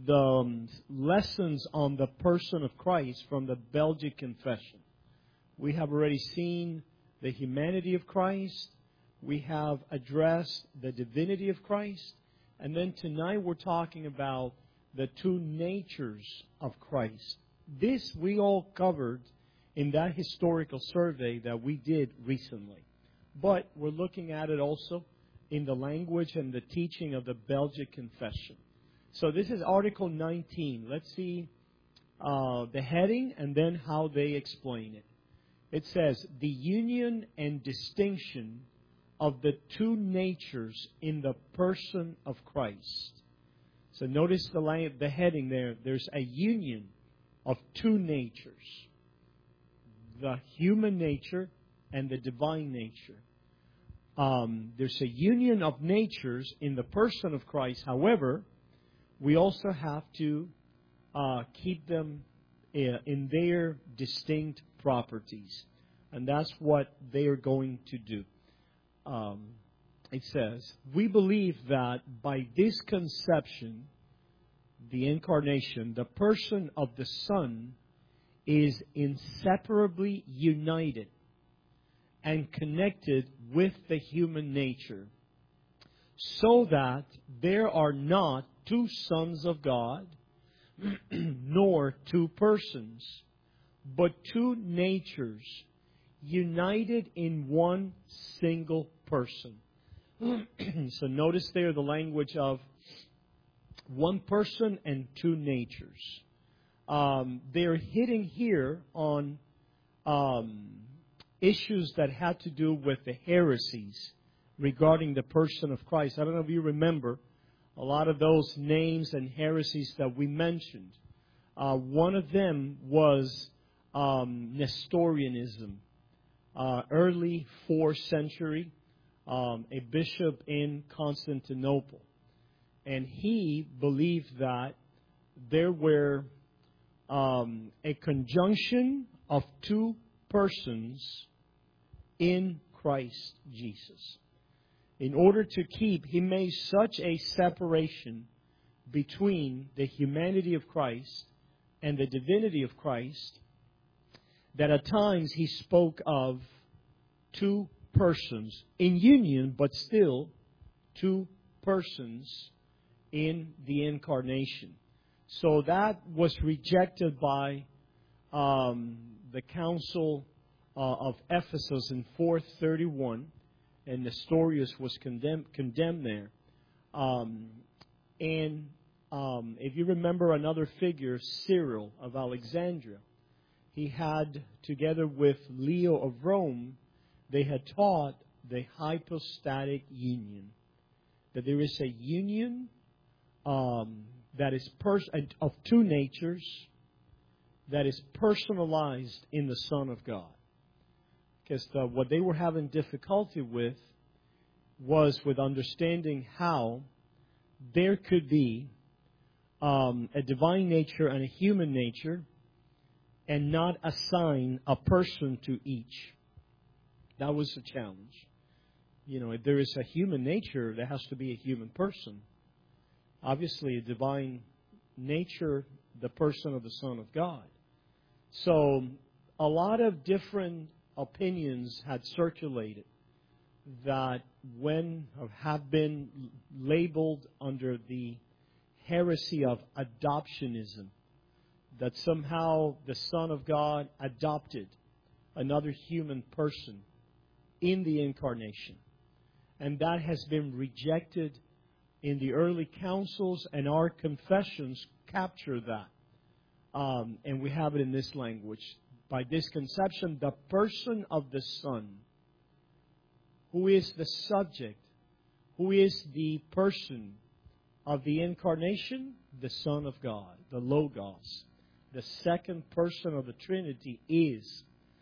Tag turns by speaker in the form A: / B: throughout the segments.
A: the lessons on the person of Christ from the Belgic Confession. We have already seen the humanity of Christ. We have addressed the divinity of Christ. And then tonight we're talking about the two natures of Christ. This we all covered in that historical survey that we did recently. But we're looking at it also in the language and the teaching of the Belgic Confession. So this is Article 19. Let's see the heading and then how they explain it. It says, the union and distinction of the two natures in the person of Christ. So notice the heading there. There's a union of two natures. The human nature and the divine nature. There's a union of natures in the person of Christ. However, we also have to keep them in their distinct properties. And that's what they are going to do. It says, we believe that by this conception, the incarnation, the person of the Son is inseparably united and connected with the human nature, so that there are not two sons of God, nor two persons, but two natures united in one single person. So notice there the language of one person and two natures. They're hitting here on issues that had to do with the heresies regarding the person of Christ. I don't know if you remember a lot of those names and heresies that we mentioned. One of them was Nestorianism. Early 4th century, a bishop in Constantinople. And he believed that there were a conjunction of two persons in Christ Jesus. In order to keep, he made such a separation between the humanity of Christ and the divinity of Christ that at times he spoke of two persons in union, but still two persons in the incarnation. So that was rejected by the Council of Ephesus in 431, and Nestorius was condemned there. If you remember another figure, Cyril of Alexandria, he had, together with Leo of Rome, they had taught the hypostatic union. That there is a union that is of two natures that is personalized in the Son of God. Because what they were having difficulty with was with understanding how there could be a divine nature and a human nature and not assign a person to each. That was the challenge. You know, if there is a human nature, there has to be a human person. Obviously, a divine nature, the person of the Son of God. So, a lot of different opinions had circulated that have been labeled under the heresy of adoptionism, that somehow the Son of God adopted another human person in the incarnation. And that has been rejected in the early councils, and our confessions capture that. And we have it in this language. By this conception, the person of the Son, who is the subject, who is the person of the incarnation, the Son of God, the Logos, the second person of the Trinity, is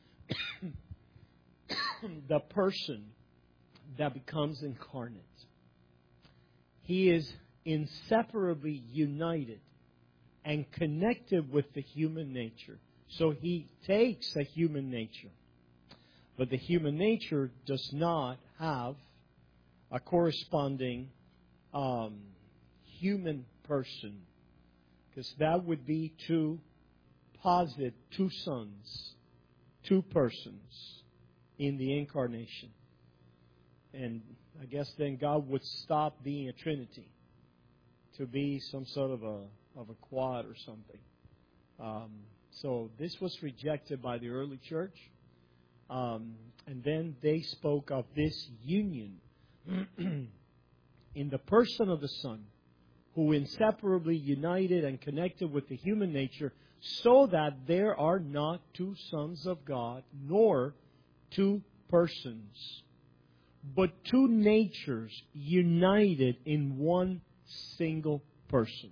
A: the person that becomes incarnate. He is inseparably united and connected with the human nature. So he takes a human nature. But the human nature does not have a corresponding human person because that would be to posit two sons, two persons in the incarnation. And I guess then God would stop being a Trinity to be some sort of a quad or something. So this was rejected by the early church. And then they spoke of this union in the person of the Son, who inseparably united and connected with the human nature, so that there are not two sons of God, nor two persons, but two natures united in one single person.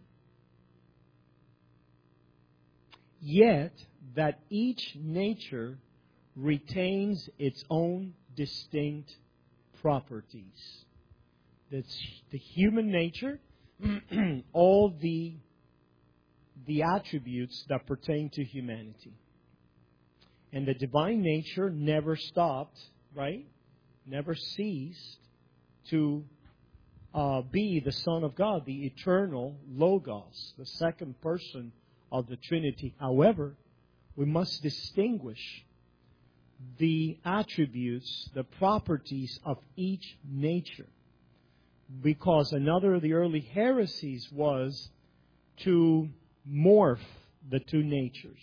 A: Yet that each nature retains its own distinct properties. That's the human nature, all the attributes that pertain to humanity. And the divine nature never stopped, right? Never ceased to be the Son of God, the eternal Logos, the second person of the Trinity. However, we must distinguish the attributes, the properties of each nature. Because another of the early heresies was to morph the two natures,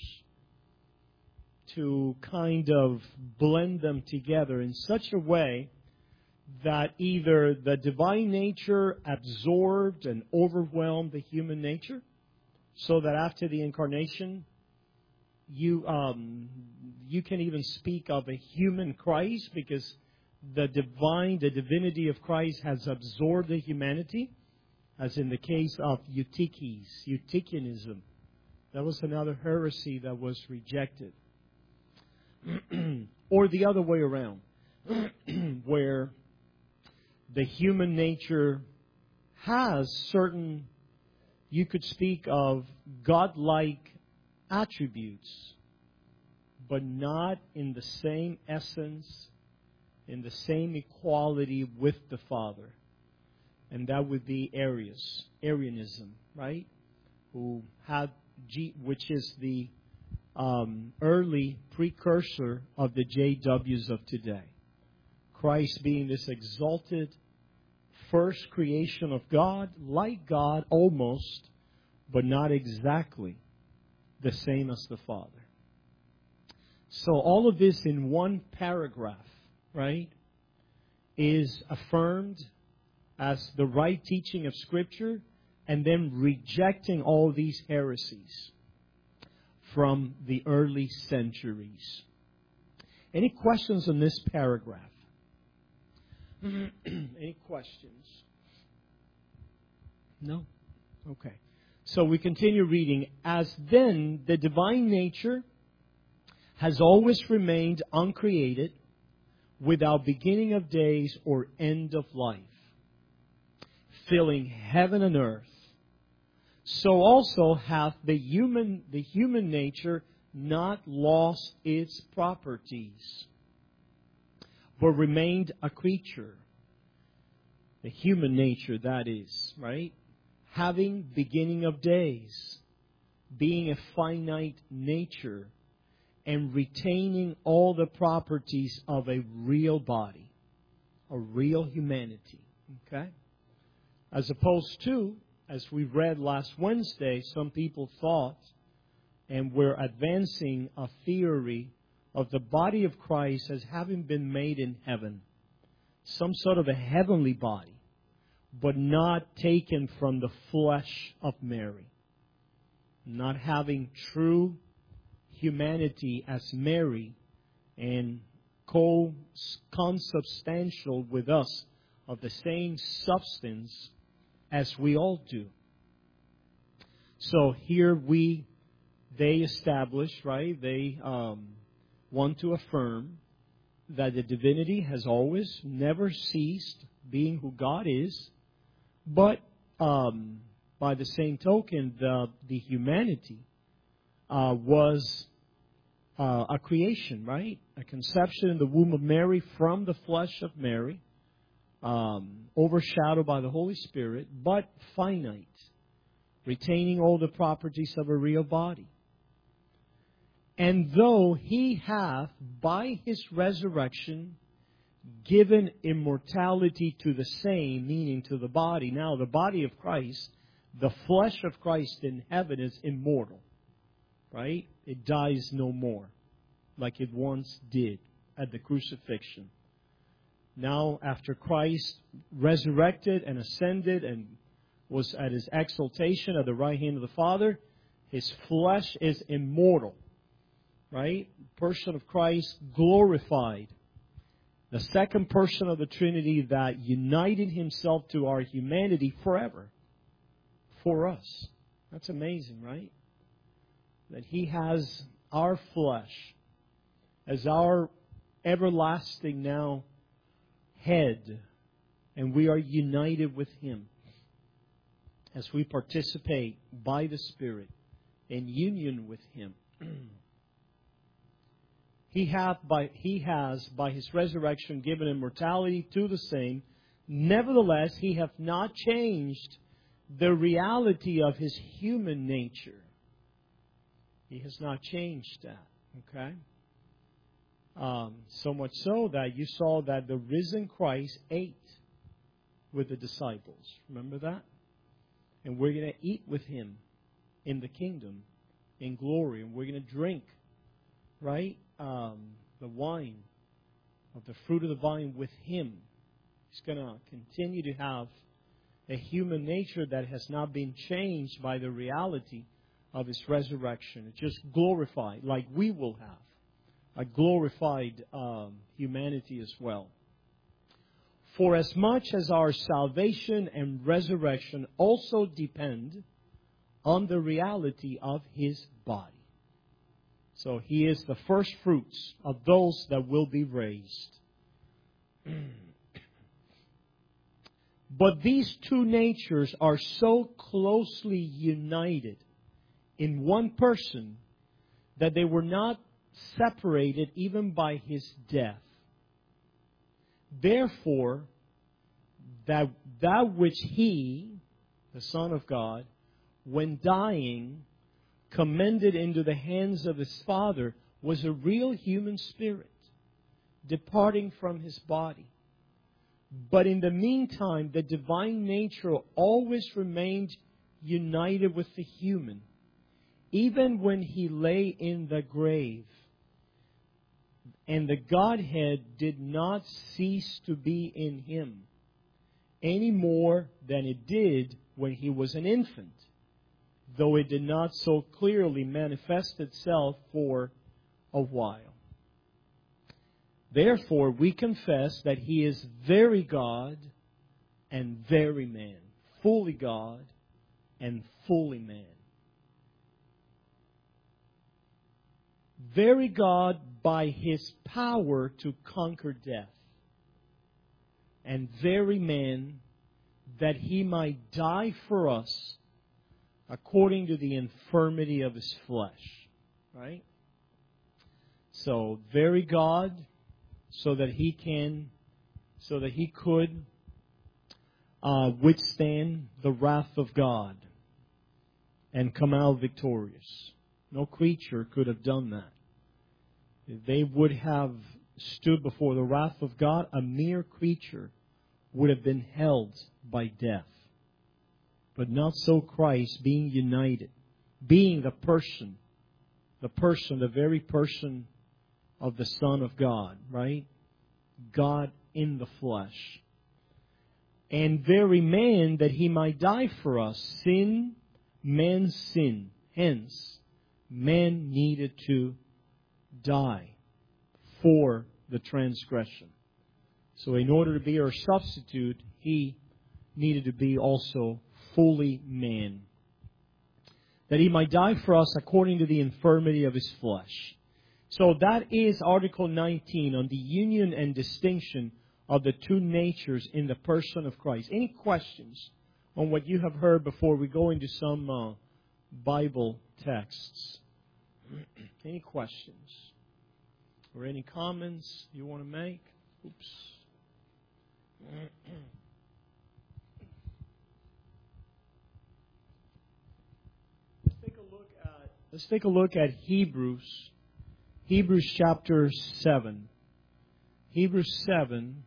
A: to kind of blend them together in such a way that either the divine nature absorbed and overwhelmed the human nature, so that after the incarnation, you can even speak of a human Christ, because the divinity of Christ has absorbed the humanity, as in the case of Eutychianism. That was another heresy that was rejected. Or the other way around, where the human nature has certain, you could speak of godlike attributes, but not in the same essence, in the same equality with the Father. And that would be Arianism, right? Which is the early precursor of the JWs of today. Christ being this exalted first creation of God, like God almost, but not exactly the same as the Father. So all of this in one paragraph, right, is affirmed as the right teaching of Scripture, and then rejecting all these heresies from the early centuries. Any questions on this paragraph? Any questions? No? Okay. So we continue reading. As then, the divine nature has always remained uncreated, without beginning of days or end of life, filling heaven and earth. So also hath the human nature not lost its properties, but remained a creature. The human nature, that is, right? Having beginning of days, being a finite nature, and retaining all the properties of a real body, a real humanity. Okay? As opposed to, as we read last Wednesday, some people thought and were advancing a theory of the body of Christ as having been made in heaven. Some sort of a heavenly body, but not taken from the flesh of Mary. Not having true humanity as Mary and consubstantial with us of the same substance as we all do. So here they establish, right? They want to affirm that the divinity has always never ceased being who God is, but by the same token, the humanity was a creation, right? A conception in the womb of Mary from the flesh of Mary, overshadowed by the Holy Spirit, but finite. retaining all the properties of a real body. And though He hath, by His resurrection, given immortality to the same, meaning to the body. Now, the body of Christ, the flesh of Christ in heaven is immortal. Right? It dies no more, like it once did at the crucifixion. Now, after Christ resurrected and ascended and was at His exaltation at the right hand of the Father, His flesh is immortal. Right? Person of Christ glorified. The second person of the Trinity that united Himself to our humanity forever. For us. That's amazing, right? That He has our flesh as our everlasting now head. And we are united with Him as we participate by the Spirit in union with Him. He has, by His resurrection, given immortality to the same. Nevertheless, He hath not changed the reality of His human nature. He has not changed that. Okay? So much so that you saw that the risen Christ ate with the disciples. Remember that? And we're going to eat with Him in the kingdom, in glory. And we're going to drink, right? The wine of the fruit of the vine with Him. He's going to continue to have a human nature that has not been changed by the reality of His resurrection. It's just glorified, like we will have a glorified humanity as well. For as much as our salvation and resurrection also depend on the reality of His body. So He is the first fruits of those that will be raised. But these two natures are so closely united in one person that they were not separated even by His death. Therefore, that which He, the Son of God, when dying, commended into the hands of His Father, was a real human spirit departing from His body. But in the meantime, the divine nature always remained united with the human. Even when He lay in the grave, and the Godhead did not cease to be in Him any more than it did when He was an infant, though it did not so clearly manifest itself for a while. Therefore, we confess that He is very God and very man, fully God and fully man. Very God by His power to conquer death, and very man that He might die for us according to the infirmity of His flesh. Right? So, very God, so that He could withstand the wrath of God and come out victorious. No creature could have done that. If they would have stood before the wrath of God, a mere creature would have been held by death. But not so Christ, being united, being the very person of the Son of God, right? God in the flesh. And very man that He might die for us. Sin, man's sin. Hence, man needed to die for the transgression. So in order to be our substitute, He needed to be also fully man, that He might die for us according to the infirmity of His flesh. So that is Article 19 on the union and distinction of the two natures in the person of Christ. Any questions on what you have heard before we go into some Bible texts? Any questions? Or any comments you want to make? Oops. Let's take a look at Hebrews. Hebrews chapter 7. Hebrews 7.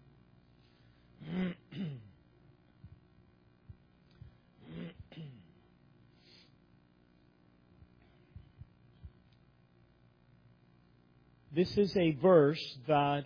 A: This is a verse that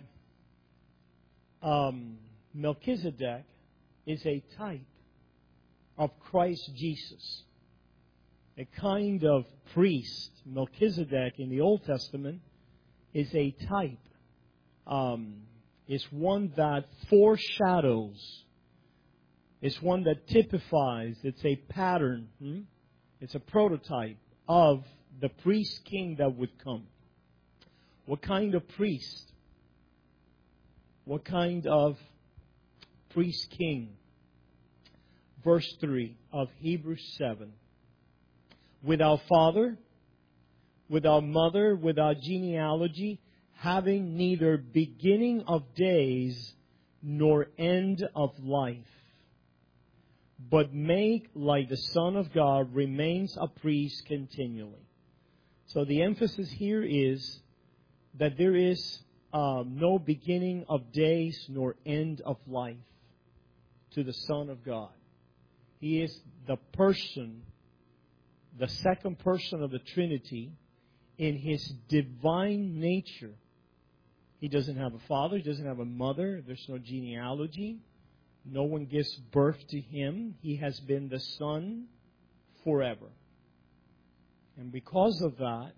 A: Melchizedek is a type of Christ Jesus. A kind of priest. Melchizedek in the Old Testament is a type. It's one that foreshadows. It's one that typifies. It's a pattern. It's a prototype of the priest king that would come. What kind of priest? What kind of priest king? Verse 3 of Hebrews 7. Without father, without mother, without genealogy, having neither beginning of days nor end of life, but make like the Son of God, remains a priest continually. So the emphasis here is that there is no beginning of days nor end of life to the Son of God. He is the person, the second person of the Trinity in His divine nature. He doesn't have a father. He doesn't have a mother. There's no genealogy. No one gives birth to Him. He has been the Son forever. And because of that,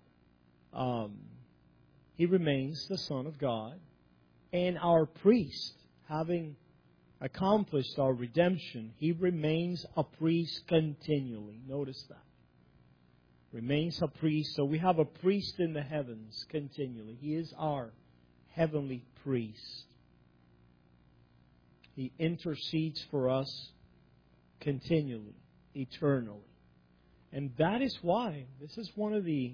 A: He remains the Son of God. And our priest, having accomplished our redemption, He remains a priest continually. Notice that. Remains a priest. So we have a priest in the heavens continually. He is our heavenly priest. He intercedes for us continually, eternally. And that is why this is one of the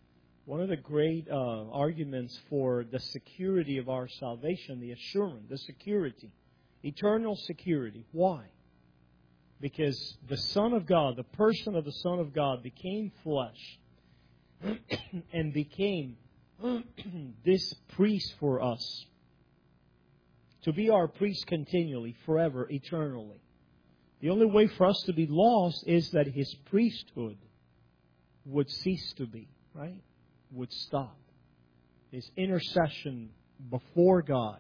A: great arguments for the security of our salvation, the assurance, the security, eternal security. Why? Because the Son of God, the person of the Son of God, became flesh and became this priest for us, to be our priest continually, forever, eternally. The only way for us to be lost is that His priesthood would cease to be, right? Would stop. His intercession before God,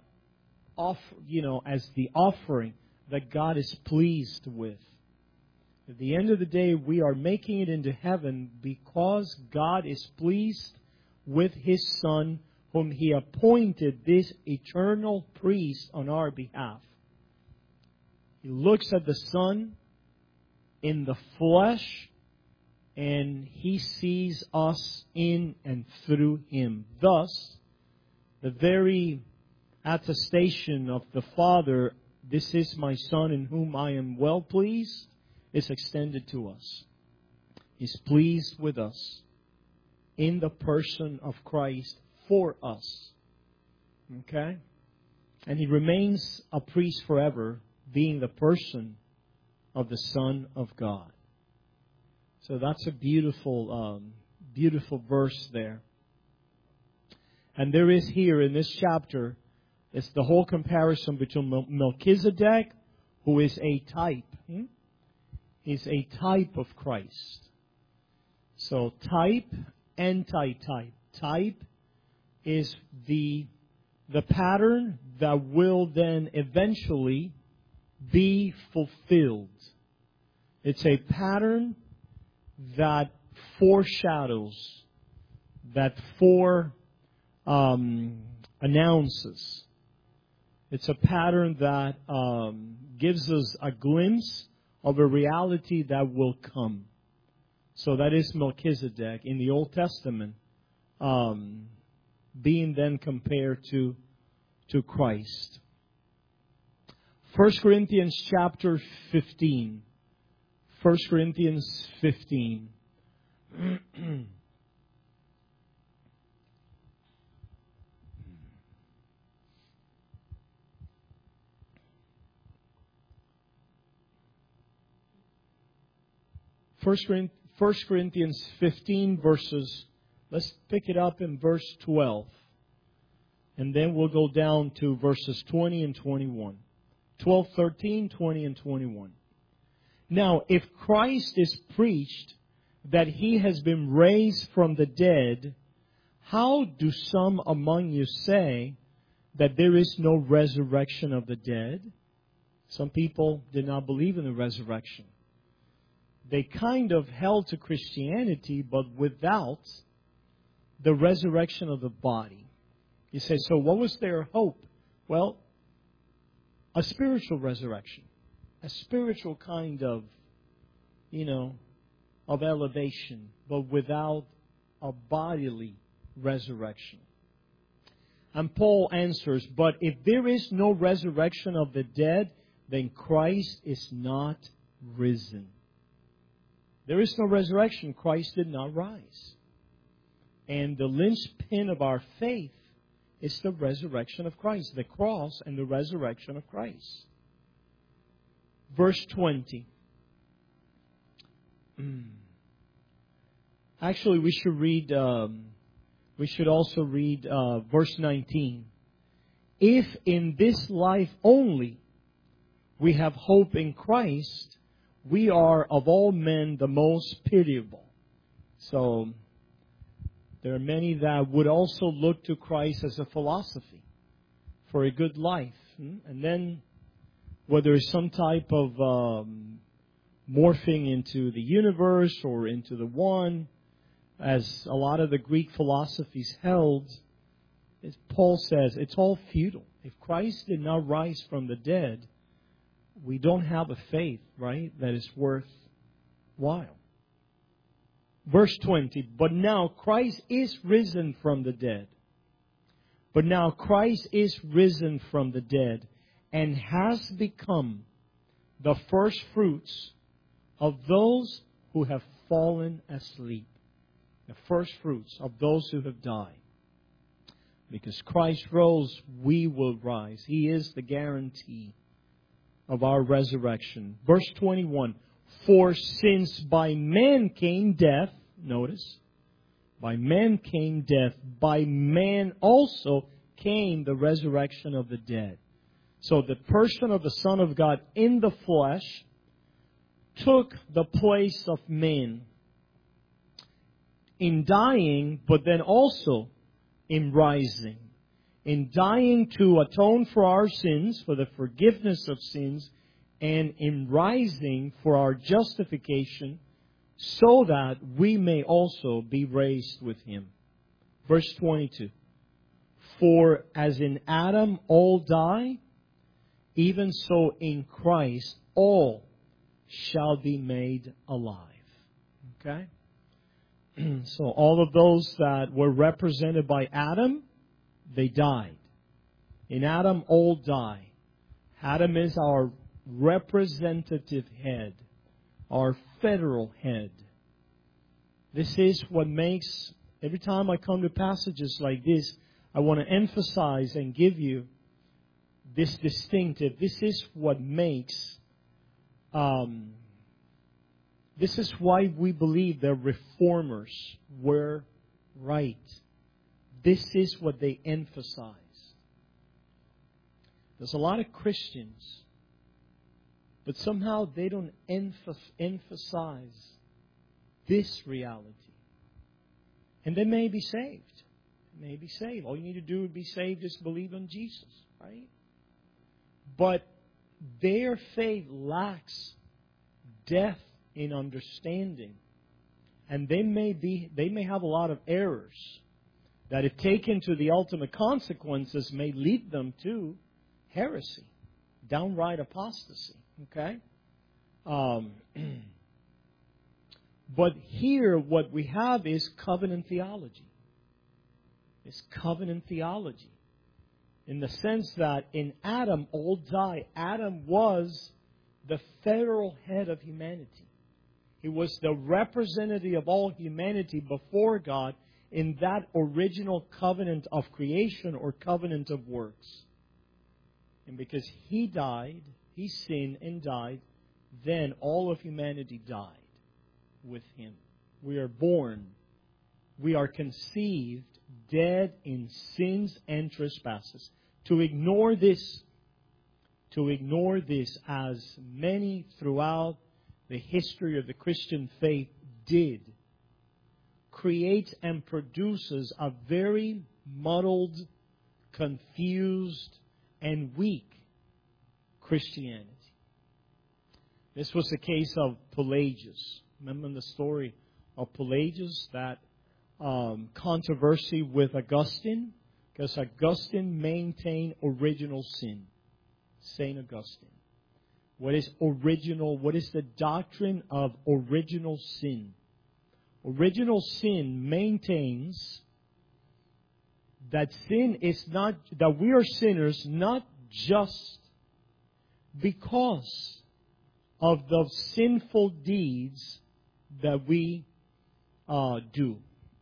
A: as the offering that God is pleased with. At the end of the day, we are making it into heaven because God is pleased with His Son, whom He appointed this eternal priest on our behalf. He looks at the Son in the flesh, and He sees us in and through Him. Thus, the very attestation of the Father, "This is my Son in whom I am well pleased," is extended to us. He's pleased with us in the person of Christ for us. Okay? And He remains a priest forever, being the person of the Son of God. So that's a beautiful, beautiful verse there. And there is here in this chapter, it's the whole comparison between Melchizedek, who is a type. He's a type of Christ. So type, anti-type. Type is the pattern that will then eventually be fulfilled. It's a pattern that foreshadows, that announces. It's a pattern that gives us a glimpse of a reality that will come. So that is Melchizedek in the Old Testament, being then compared to Christ. 1 Corinthians chapter 15. 1 Corinthians 15. 1 Corinthians 15 verses, let's pick it up in verse 12. And then we'll go down to verses 20 and 21. 12, 13, 20, and 21. Now, if Christ is preached that He has been raised from the dead, how do some among you say that there is no resurrection of the dead? Some people did not believe in the resurrection. They kind of held to Christianity, but without the resurrection of the body. You say, so what was their hope? Well, a spiritual resurrection. A spiritual kind of, of elevation, but without a bodily resurrection. And Paul answers, but if there is no resurrection of the dead, then Christ is not risen. There is no resurrection. Christ did not rise. And the linchpin of our faith is the resurrection of Christ, the cross and the resurrection of Christ. Verse 20. Actually, we should also read verse 19. If in this life only we have hope in Christ, we are of all men the most pitiable. So, there are many that would also look to Christ as a philosophy for a good life. And then, whether it's some type of morphing into the universe or into the one, as a lot of the Greek philosophies held, as Paul says, it's all futile. If Christ did not rise from the dead, we don't have a faith, right, that is worthwhile. Verse 20, but now Christ is risen from the dead. But now Christ is risen from the dead and has become the first fruits of those who have fallen asleep. The first fruits of those who have died. Because Christ rose, we will rise. He is the guarantee of our resurrection. Verse 21, for since by man came death, notice, by man came death, by man also came the resurrection of the dead. So the person of the Son of God in the flesh took the place of man in dying, but then also in rising. In dying to atone for our sins, for the forgiveness of sins, and in rising for our justification, so that we may also be raised with Him. Verse 22. For as in Adam all die, even so in Christ all shall be made alive. Okay? So all of those that were represented by Adam, they died. In Adam, all die. Adam is our representative head, our federal head. This is what makes, every time I come to passages like this, I want to emphasize and give you this distinctive. This is what makes, this is why we believe the reformers were right. This is what they emphasized. There's a lot of Christians, but somehow they don't emphasize this reality. And they may be saved. They may be saved. All you need to do to be saved is believe in Jesus, right? But their faith lacks depth in understanding. And they may have a lot of errors that, if taken to the ultimate consequences, may lead them to heresy, downright apostasy. Okay? But here what we have is covenant theology. It's covenant theology. In the sense that in Adam all die. Adam was the federal head of humanity. He was the representative of all humanity before God in that original covenant of creation or covenant of works. And because he died, he sinned and died, then all of humanity died with him. We are born. We are conceived dead in sins and trespasses. To ignore this as many throughout the history of the Christian faith did, creates and produces a very muddled, confused, and weak Christianity. This was the case of Pelagius. Remember the story of Pelagius, that controversy with Augustine? Because Augustine maintained original sin. St. Augustine. What is original? What is the doctrine of original sin? Original sin maintains that sin is not, that we are sinners not just because of the sinful deeds that we do.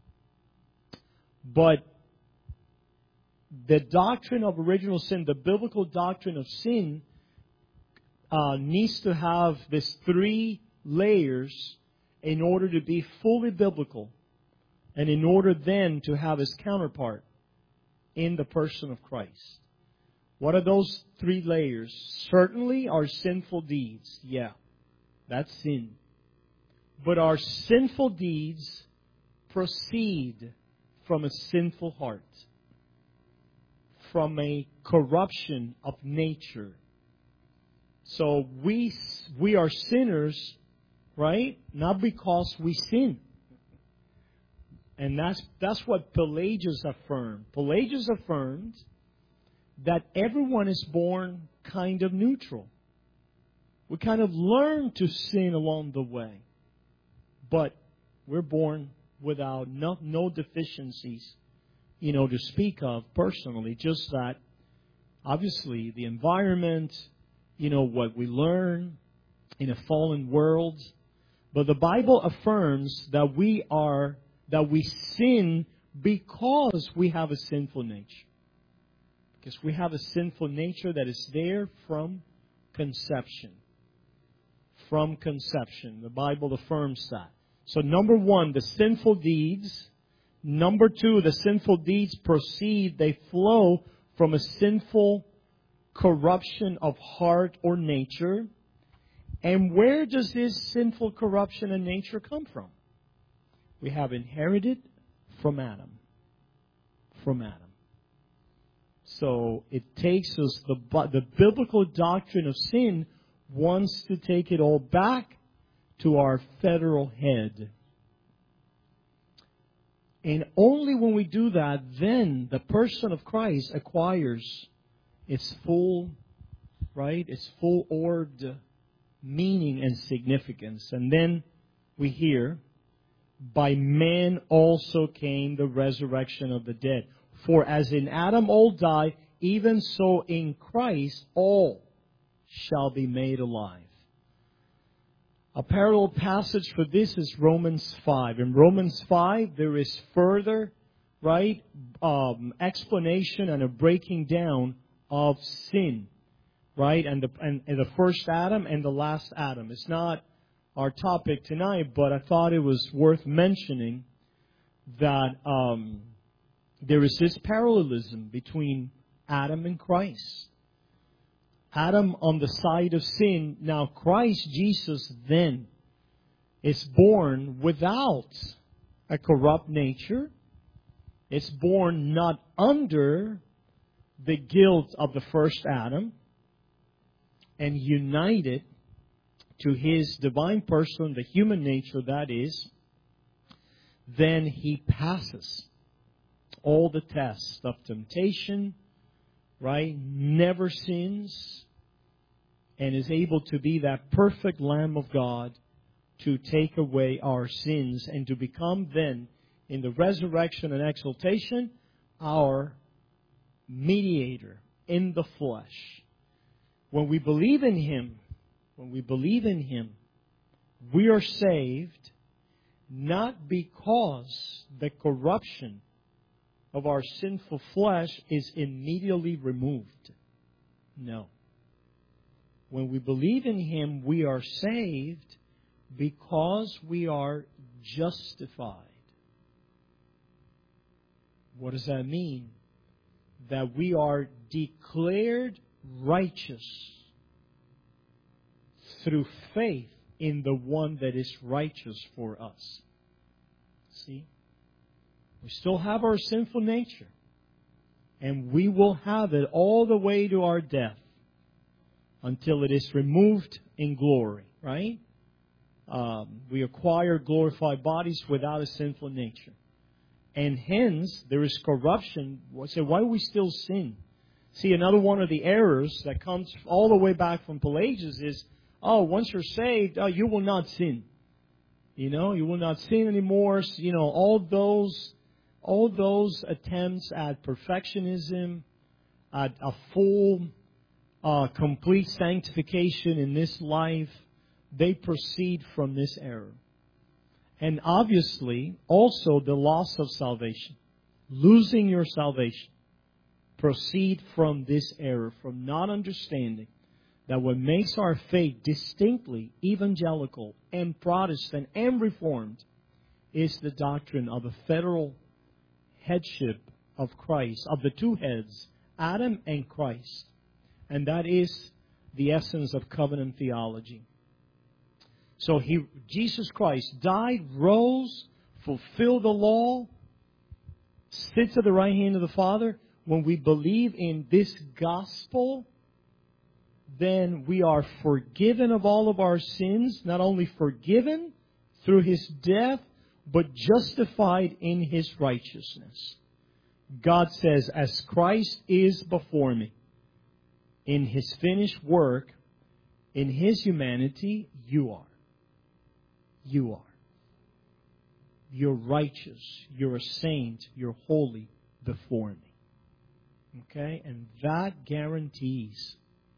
A: But the doctrine of original sin, the biblical doctrine of sin, needs to have these three layers in order to be fully biblical, and in order then to have its counterpart in the person of Christ. What are those three layers? Certainly our sinful deeds. Yeah, that's sin. But our sinful deeds proceed from a sinful heart, from a corruption of nature. So we are sinners, right? Not because we sin. And that's what Pelagius affirmed. Pelagius affirmed that everyone is born kind of neutral. We kind of learn to sin along the way. But we're born without no deficiencies, to speak of personally. Just that, obviously, the environment, what we learn in a fallen world. But the Bible affirms that we sin because we have a sinful nature. Because we have a sinful nature that is there from conception. From conception. The Bible affirms that. So number one, the sinful deeds. Number two, the sinful deeds they flow from a sinful corruption of heart or nature. And where does this sinful corruption and nature come from? We have inherited from Adam. From Adam. So it takes us, the biblical doctrine of sin wants to take it all back to our federal head. And only when we do that, then the person of Christ acquires its full orbed meaning and significance. And then we hear, by man also came the resurrection of the dead. For as in Adam all die, even so in Christ all shall be made alive. A parallel passage for this is Romans 5. In Romans 5, there is further, explanation and a breaking down of sin, and the first Adam and the last Adam. It's not our topic tonight, but I thought it was worth mentioning that there is this parallelism between Adam and Christ. Adam on the side of sin. Now Christ Jesus then is born without a corrupt nature. It's born not under the guilt of the first Adam, and united to his divine person, the human nature that is. Then he passes all the tests of temptation, never sins, and is able to be that perfect Lamb of God to take away our sins and to become then, in the resurrection and exaltation, our mediator in the flesh. When we believe in Him, we are saved not because the corruption of our sinful flesh is immediately removed. No. When we believe in Him, we are saved because we are justified. What does that mean? That we are declared righteous through faith in the one that is righteous for us. See? We still have our sinful nature. And we will have it all the way to our death until it is removed in glory, right? We acquire glorified bodies without a sinful nature. And hence, there is corruption. So why do we still sin? See, another one of the errors that comes all the way back from Pelagius is, once you're saved, you will not sin. You will not sin anymore. All those attempts at perfectionism, at a full, complete sanctification in this life, they proceed from this error. And obviously, also the loss of salvation, losing your salvation, proceed from this error, from not understanding that what makes our faith distinctly evangelical and Protestant and Reformed is the doctrine of a federal headship of Christ, of the two heads, Adam and Christ. And that is the essence of covenant theology. So Jesus Christ died, rose, fulfilled the law, sits at the right hand of the Father. When we believe in this gospel, then we are forgiven of all of our sins, not only forgiven through His death, but justified in His righteousness. God says, as Christ is before me, in His finished work, in His humanity, you are. You are. You're righteous. You're a saint. You're holy before me. Okay? And that guarantees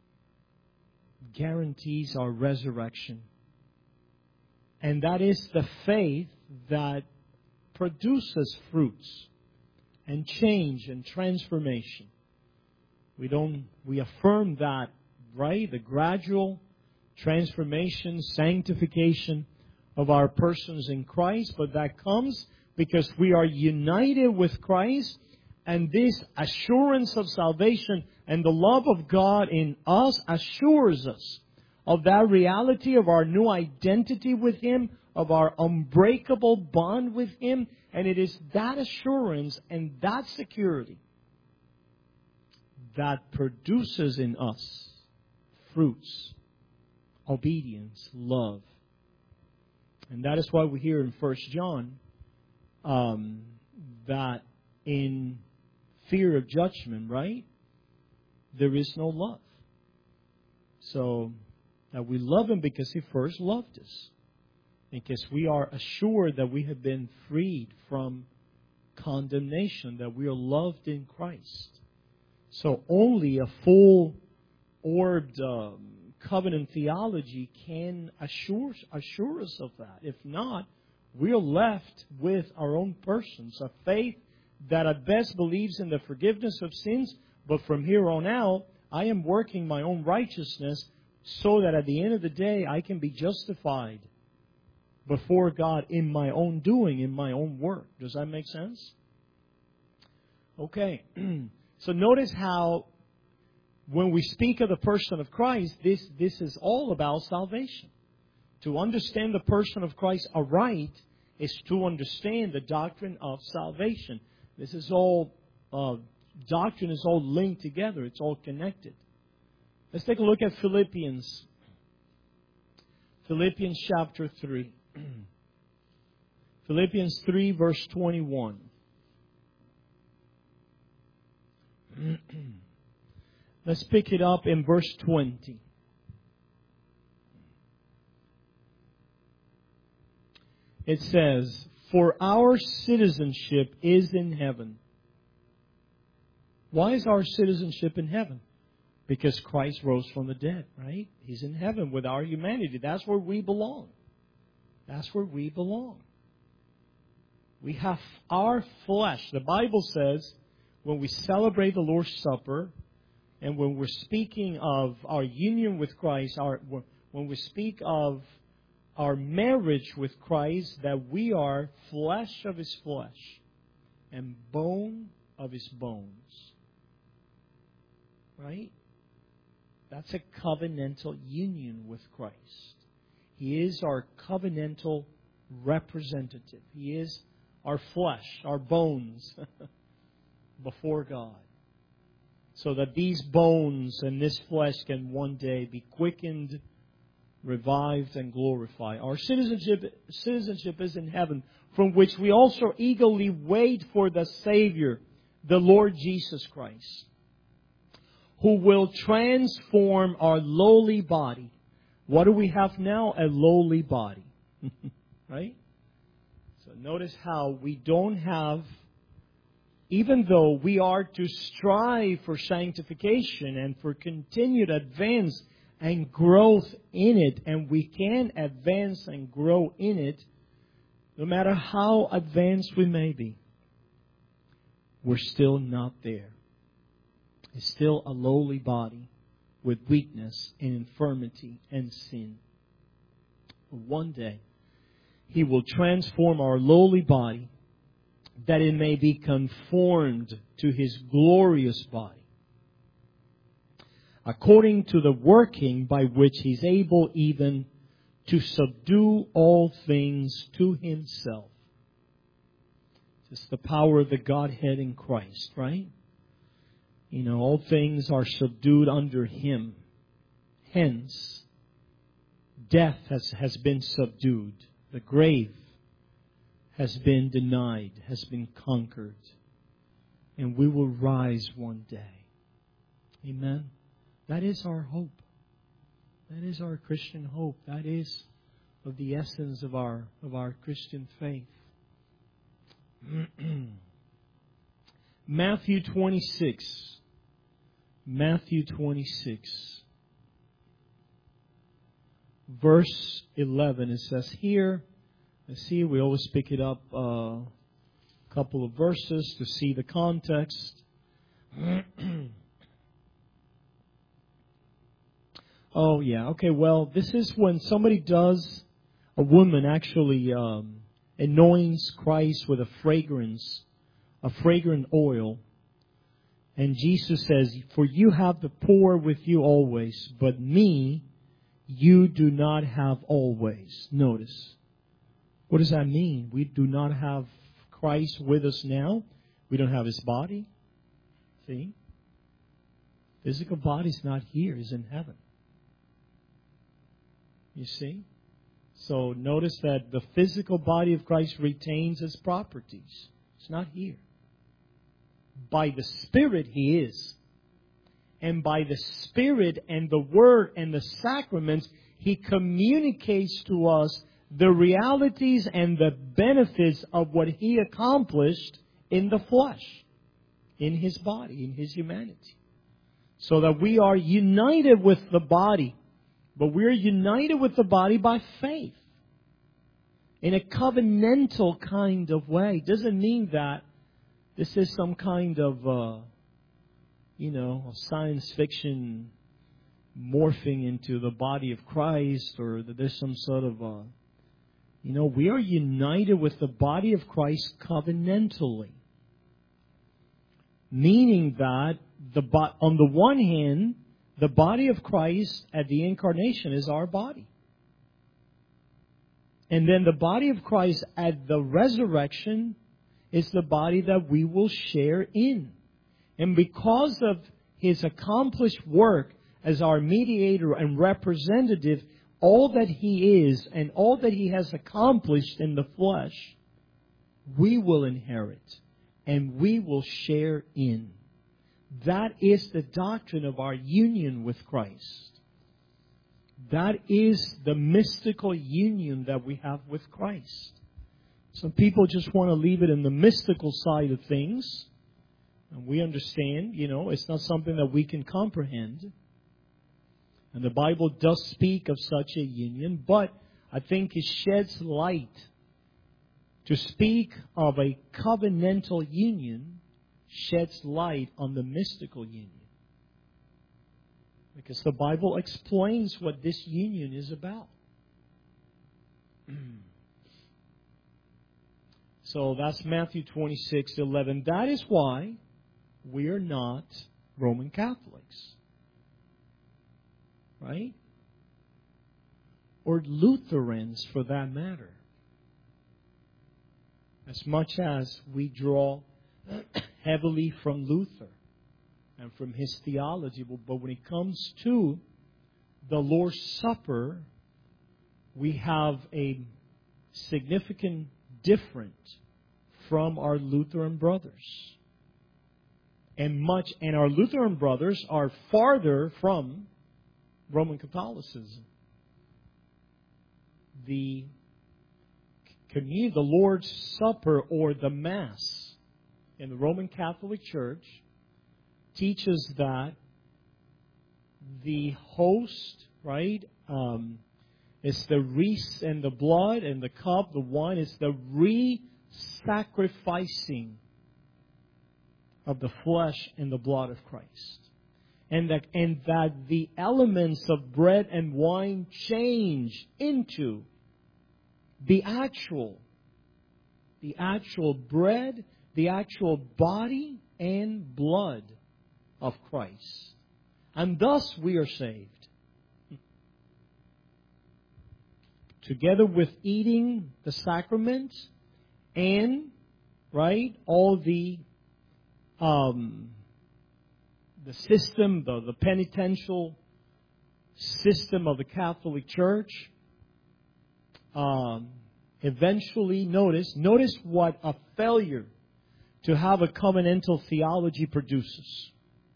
A: our resurrection. And that is the faith that produces fruits and change and transformation. We affirm that, right? The gradual transformation, sanctification of our persons in Christ, but that comes because we are united with Christ, and this assurance of salvation and the love of God in us assures us of that reality of our new identity with Him, of our unbreakable bond with Him. And it is that assurance and that security that produces in us fruits, obedience, love. And that is why we hear in 1 John that in fear of judgment, right, there is no love. So that we love Him because He first loved us. Because we are assured that we have been freed from condemnation, that we are loved in Christ. So only a full-orbed covenant theology can assure us of that. If not, we are left with our own persons, a faith that at best believes in the forgiveness of sins, but from here on out, I am working my own righteousness so that at the end of the day, I can be justified before God in my own doing, in my own work. Does that make sense? Okay. So notice how when we speak of the person of Christ, this is all about salvation. To understand the person of Christ aright is to understand the doctrine of salvation. This is all, doctrine is all linked together. It's all connected. Let's take a look at Philippians. Philippians chapter 3. Philippians 3 verse 21. Let's pick it up in verse 20. It says, "For our citizenship is in heaven." Why is our citizenship in heaven? Because Christ rose from the dead, right? He's in heaven with our humanity. That's where we belong. That's where we belong. We have our flesh. The Bible says when we celebrate the Lord's Supper and when we're speaking of our union with Christ, when we speak of our marriage with Christ, that we are flesh of His flesh and bone of His bones. Right? That's a covenantal union with Christ. He is our covenantal representative. He is our flesh, our bones before God. So that these bones and this flesh can one day be quickened, revived, and glorified. Our citizenship is in heaven, from which we also eagerly wait for the Savior, the Lord Jesus Christ, who will transform our lowly body. What do we have now? A lowly body. Right? So notice how we don't have, even though we are to strive for sanctification and for continued advance and growth in it, and we can advance and grow in it, no matter how advanced we may be, we're still not there. It's still a lowly body with weakness and infirmity and sin. But one day, He will transform our lowly body that it may be conformed to His glorious body, according to the working by which He's able even to subdue all things to Himself. It's the power of the Godhead in Christ, right? You know, all things are subdued under Him. Hence, death has been subdued. The grave has been denied, has been conquered. And we will rise one day. Amen. That is our hope. That is our Christian hope. That is of the essence of our Christian faith. Matthew 26. Matthew 26. Verse 11. It says here, let's see, we always pick it up a couple of verses to see the context. Oh, yeah. Okay, well, this is when a woman actually anoints Christ with a fragrant oil. And Jesus says, "For you have the poor with you always, but me you do not have always." Notice. What does that mean? We do not have Christ with us now. We don't have His body. See? Physical body's not here. It's in heaven. You see? So notice that the physical body of Christ retains its properties. It's not here. By the Spirit He is. And by the Spirit and the Word and the sacraments, He communicates to us the realities and the benefits of what He accomplished in the flesh, in His body, in His humanity. So that we are united with the body. But we're united with the body by faith. In a covenantal kind of way. It doesn't mean that this is some kind of, science fiction morphing into the body of Christ, or that there's some sort of, we are united with the body of Christ covenantally. Meaning that, on the one hand, the body of Christ at the incarnation is our body. And then the body of Christ at the resurrection is the body that we will share in. And because of His accomplished work as our mediator and representative, all that He is and all that He has accomplished in the flesh, we will inherit and we will share in. That is the doctrine of our union with Christ. That is the mystical union that we have with Christ. Some people just want to leave it in the mystical side of things. And we understand, it's not something that we can comprehend. And the Bible does speak of such a union, but I think it sheds light. To speak of a covenantal union sheds light on the mystical union. Because the Bible explains what this union is about. So that's Matthew 26:11. That is why we are not Roman Catholics. Right? Or Lutherans, for that matter. As much as we draw heavily from Luther and from his theology, but when it comes to the Lord's Supper, we have a significant difference from our Lutheran brothers. And our Lutheran brothers are farther from Roman Catholicism. The communion, the Lord's Supper, or the Mass in the Roman Catholic Church teaches that the host, right, is the wreath and the blood, and the cup, the wine, is the re-sacrificing of the flesh and the blood of Christ. And that the elements of bread and wine change into the actual bread, the actual body and blood of Christ. And thus we are saved. Together with eating the sacrament and, right, all the system, the penitential system of the Catholic Church, eventually, notice what a failure to have a covenantal theology produces.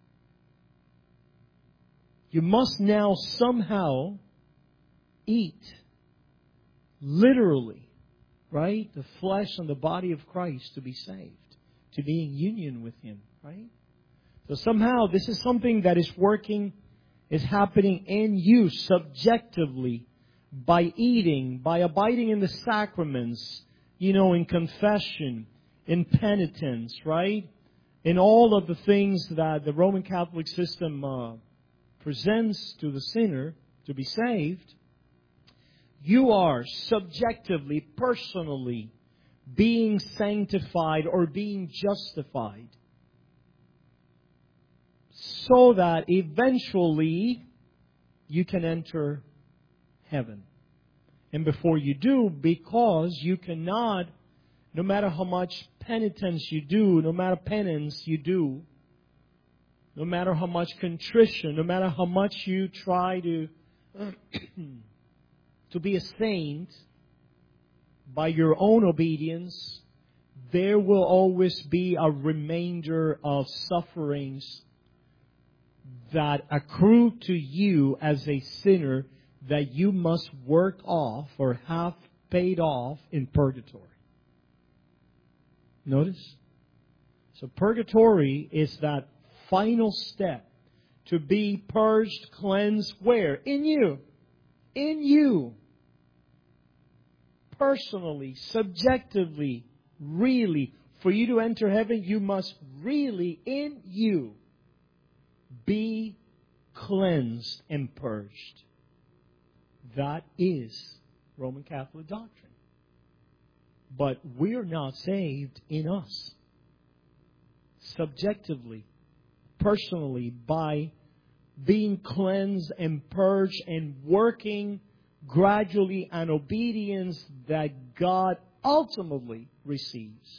A: You must now somehow eat, literally, right, the flesh and the body of Christ to be saved, to be in union with Him, right? So somehow this is something that is happening in you subjectively by eating, by abiding in the sacraments, in confession, in penitence, right? In all of the things that the Roman Catholic system presents to the sinner to be saved. You are subjectively, personally being sanctified or being justified, so that eventually you can enter heaven. And before you do, because you cannot, no matter how much penitence you do, no matter penance you do, no matter how much contrition, no matter how much you try to be a saint by your own obedience, there will always be a remainder of sufferings that accrue to you as a sinner that you must work off or have paid off in purgatory. Notice? So purgatory is that final step to be purged, cleansed, where? In you. In you. Personally, subjectively, really. For you to enter heaven, you must really, in you, be cleansed and purged. That is Roman Catholic doctrine. But we are not saved in us. Subjectively, personally, by being cleansed and purged and working gradually an obedience that God ultimately receives.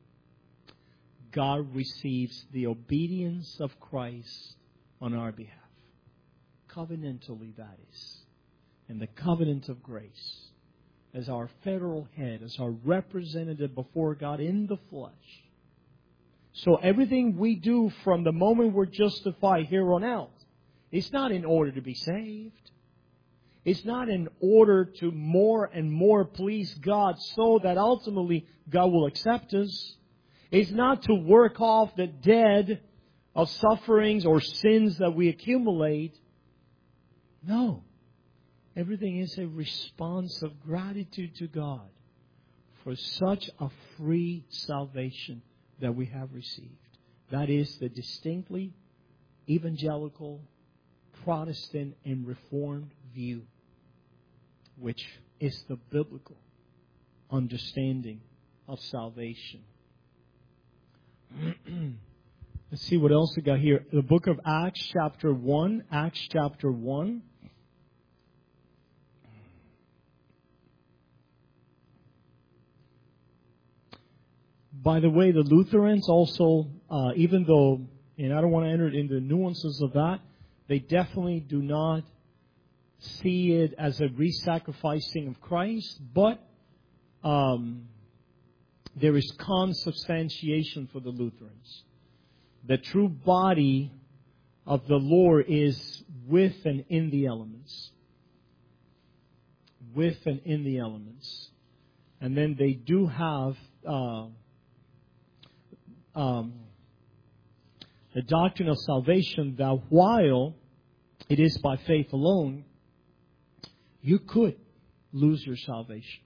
A: God receives the obedience of Christ on our behalf. Covenantally, that is. And the covenant of grace, as our federal head, as our representative before God in the flesh. So everything we do from the moment we're justified here on out, it's not in order to be saved. It's not in order to more and more please God so that ultimately God will accept us. It's not to work off the debt of sufferings or sins that we accumulate. No. Everything is a response of gratitude to God for such a free salvation that we have received. That is the distinctly evangelical, Protestant, and Reformed view, which is the biblical understanding of salvation. Let's see what else we got here. The book of Acts chapter 1. Acts chapter 1. By the way, the Lutherans also, even though, and I don't want to enter into the nuances of that, they definitely do not see it as a re-sacrificing of Christ, but there is consubstantiation for the Lutherans. The true body of the Lord is with and in the elements. With and in the elements. And then they do have the doctrine of salvation, that while it is by faith alone, you could lose your salvation.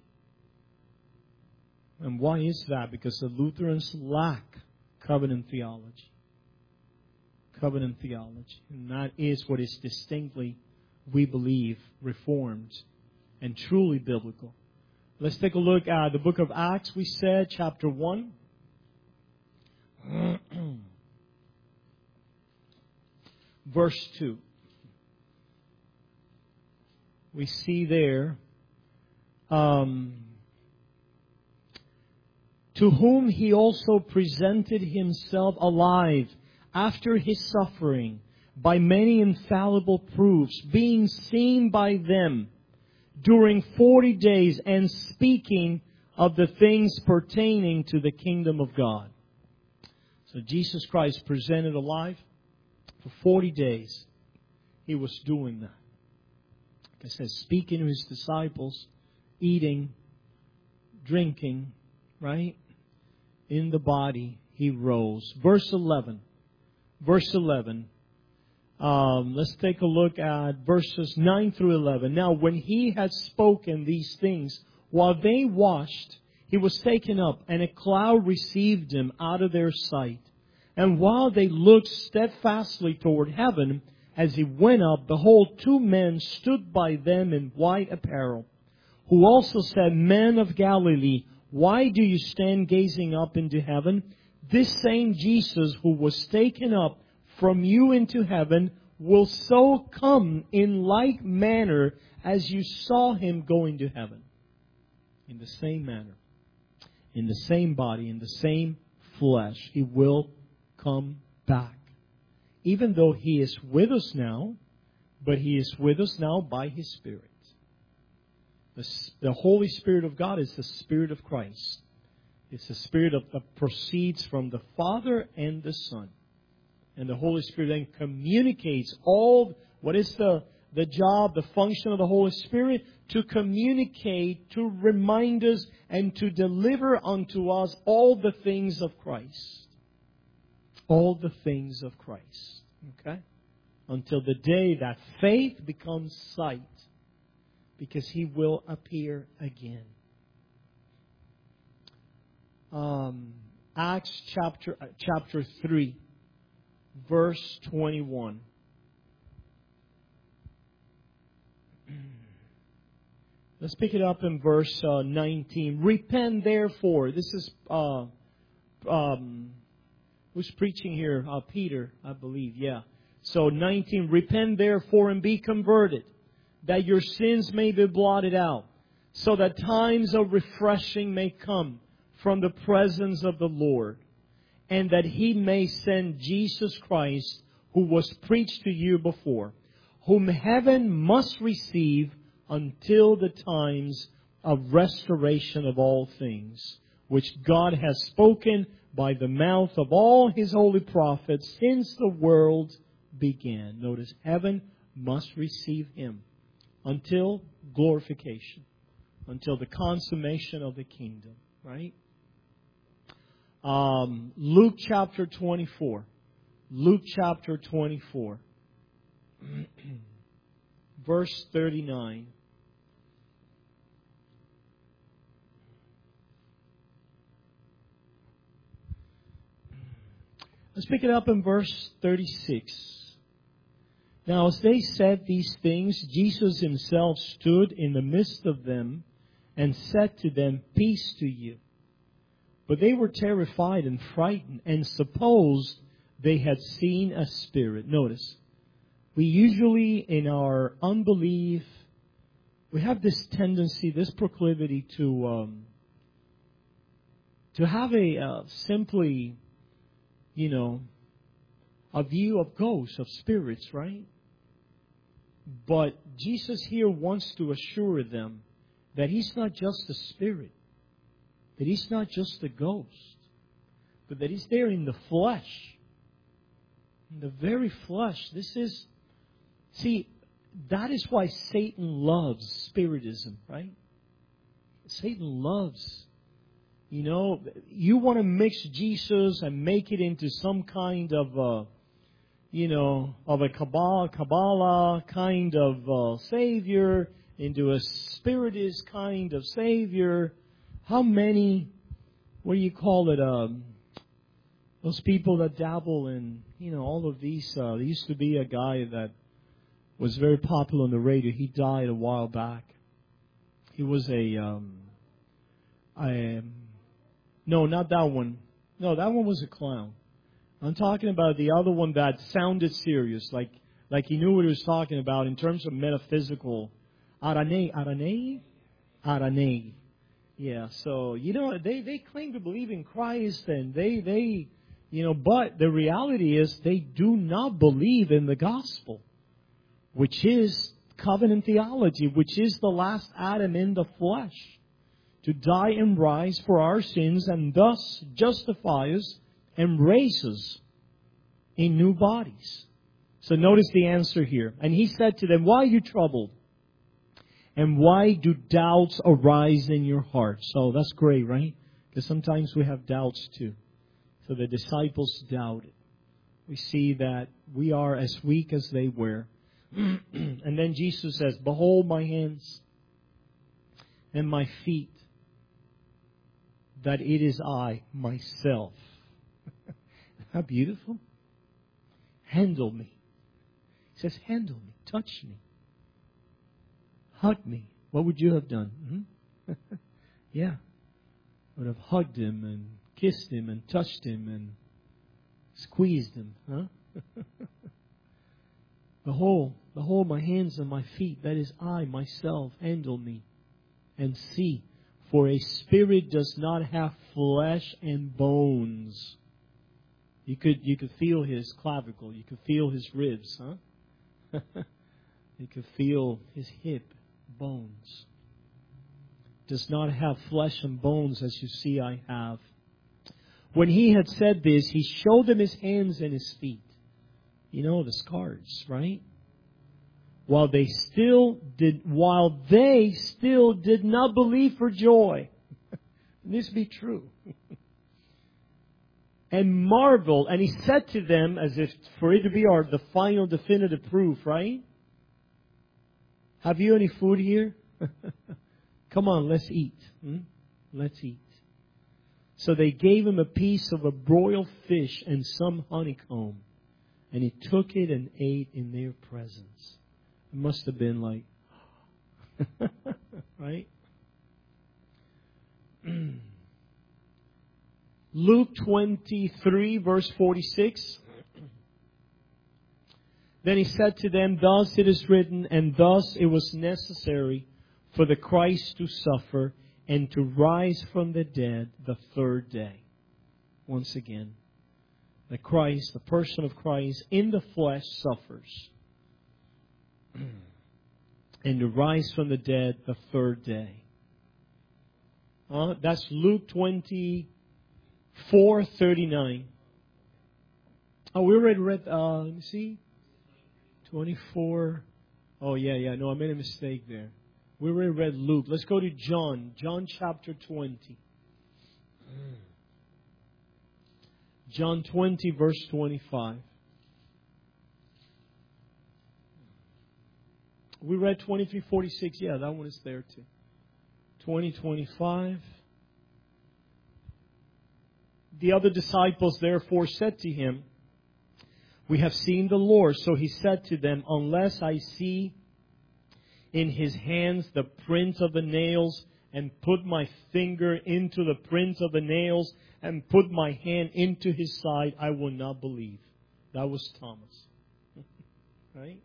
A: And why is that? Because the Lutherans lack covenant theology. Covenant theology. And that is what is distinctly, we believe, Reformed and truly biblical. Let's take a look at the book of Acts, we said, chapter 1. Verse 2. We see there, to whom He also presented Himself alive after His suffering by many infallible proofs, being seen by them during 40 days and speaking of the things pertaining to the kingdom of God. So Jesus Christ presented alive for 40 days. He was doing that. Like I said, speaking to His disciples, eating, drinking, right? In the body, He rose. Verse 11. Verse 11. Let's take a look at verses 9 through 11. Now, when He had spoken these things, while they watched, He was taken up, and a cloud received Him out of their sight. And while they looked steadfastly toward heaven, as He went up, behold, 2 men stood by them in white apparel, who also said, Men of Galilee, why do you stand gazing up into heaven? This same Jesus who was taken up from you into heaven will so come in like manner as you saw Him go into heaven. In the same manner, in the same body, in the same flesh, He will come back. Even though He is with us now, but He is with us now by His Spirit. The Holy Spirit of God is the Spirit of Christ. It's the Spirit that proceeds from the Father and the Son. And the Holy Spirit then communicates all. What is the job, the function of the Holy Spirit? To communicate, to remind us, and to deliver unto us all the things of Christ. All the things of Christ. Okay? Until the day that faith becomes sight. Because He will appear again. Acts chapter 3. Verse 21. Let's pick it up in verse 19. Repent therefore. This is who's preaching here? Peter, I believe. Yeah. So 19. Repent therefore and be converted, that your sins may be blotted out, so that times of refreshing may come from the presence of the Lord, and that He may send Jesus Christ, who was preached to you before, whom heaven must receive until the times of restoration of all things, which God has spoken by the mouth of all His holy prophets since the world began. Notice, heaven must receive Him until glorification, until the consummation of the kingdom, right? Luke chapter 24. Luke chapter 24. Verse 39. Let's pick it up in verse 36. Now as they said these things, Jesus himself stood in the midst of them and said to them, "Peace to you." But they were terrified and frightened and supposed they had seen a spirit. Notice, we usually in our unbelief, we have this tendency, this proclivity to have simply, a view of ghosts, of spirits, right? But Jesus here wants to assure them that He's not just a spirit, that He's not just a ghost, but that He's there in the flesh. In the very flesh. That is why Satan loves spiritism, right? Satan loves, you want to mix Jesus and make it into some kind of a Kabbalah kind of Savior, into a spiritist kind of Savior. How many, those people that dabble in, all of these. There used to be a guy that was very popular on the radio. He died a while back. He was no, not that one. No, that one was a clown. I'm talking about the other one that sounded serious, like he knew what he was talking about in terms of metaphysical. Aranei? Yeah, so, they claim to believe in Christ and but the reality is they do not believe in the gospel, which is covenant theology, which is the last Adam in the flesh, to die and rise for our sins and thus justify us and raise us in new bodies. So notice the answer here. And He said to them, "Why are you troubled? And why do doubts arise in your heart?" So that's great, right? Because sometimes we have doubts too. So the disciples doubted. We see that we are as weak as they were. And then Jesus says, "Behold my hands and my feet, that it is I, myself." How beautiful. Handle me. He says, handle me, touch me, hug me. What would you have done? Yeah. Would have hugged Him and kissed Him and touched Him and squeezed Him. Huh? Behold my hands and my feet, that is I, myself, handle me and see. For a spirit does not have flesh and bones. You could feel His clavicle. You could feel His ribs, huh? You could feel His hip bones. Does not have flesh and bones as you see I have. When He had said this, He showed them His hands and His feet. The scars, right? While they still did not believe for joy. This be true. And marveled, and He said to them, as if for it to be the final definitive proof, right? Have you any food here? Come on, let's eat. Let's eat. So they gave Him a piece of a broiled fish and some honeycomb. And He took it and ate in their presence. It must have been like, right? Luke 23, verse 46. Then He said to them, "Thus it is written, and thus it was necessary for the Christ to suffer and to rise from the dead the third day." Once again, the Christ, the person of Christ in the flesh suffers. And to rise from the dead the third day. That's Luke 24:39. Oh, we already read, let me see. 24. Oh, yeah. No, I made a mistake there. We already read Luke. Let's go to John. John chapter 20. John 20, verse 25. We read 23:46. Yeah, that one is there too. 20:25. The other disciples therefore said to Him, we have seen the Lord. So he said to them, unless I see in his hands the print of the nails, and put my finger into the print of the nails, and put my hand into his side, I will not believe. That was Thomas. Right?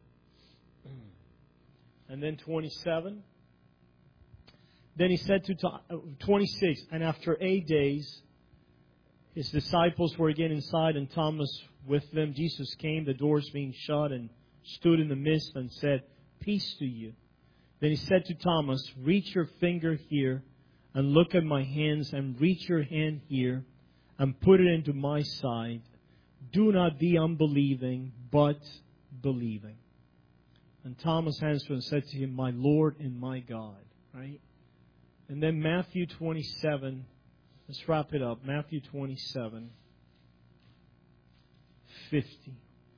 A: And then 27. Then he said to 26, and after 8 days, his disciples were again inside, and Thomas with them. Jesus came, the doors being shut, and stood in the midst and said, peace to you. Then he said to Thomas, reach your finger here and look at my hands, and reach your hand here and put it into my side. Do not be unbelieving, but believing. And Thomas answered and said to him, my Lord and my God. Right? And then Matthew 27. Let's wrap it up. Matthew 27, 50.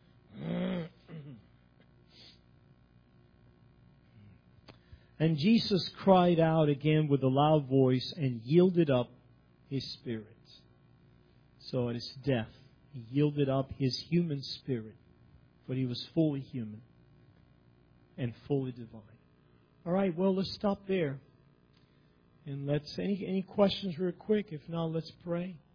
A: And Jesus cried out again with a loud voice and yielded up his spirit. So at his death, he yielded up his human spirit, but he was fully human and fully divine. All right, well, let's stop there. And any questions real quick? If not, let's pray.